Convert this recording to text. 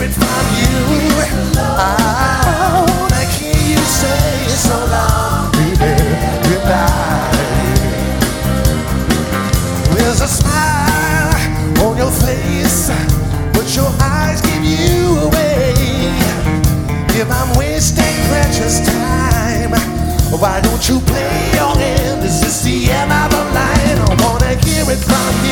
hear it from you. I wanna hear you say so long, baby, goodbye. There's a smile on your face, but your eyes give you away. If I'm wasting precious time, why don't you play your hand? Is this the end of the line? I wanna hear it from you.